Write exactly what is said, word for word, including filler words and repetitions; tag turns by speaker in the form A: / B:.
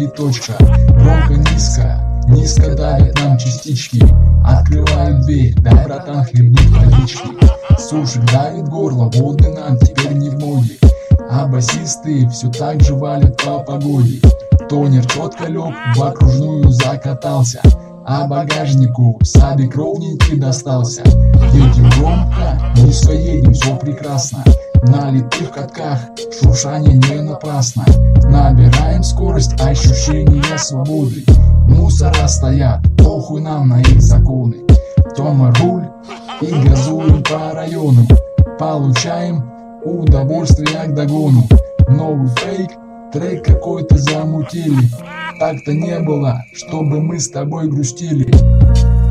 A: точка. Громко, низко, низко давят нам частички. Открываю дверь, дай, братан, хлебнуть водички. Сушит, давит горло, воды нам теперь не в моде. А басисты все так же валят по погоде. Тонер четко лег, в окружную закатался, а багажнику сабик ровненький достался. Едем громко, низко едем, все прекрасно. На литых катках шуршание не напрасно. Набираем скорость, ощущение свободы. Мусора стоят, похуй нам на их законы. Тома руль и газуем по району. Получаем удовольствие к догону. Новый фейк, трек какой-то замутили. Так-то не было, чтобы мы с тобой грустили.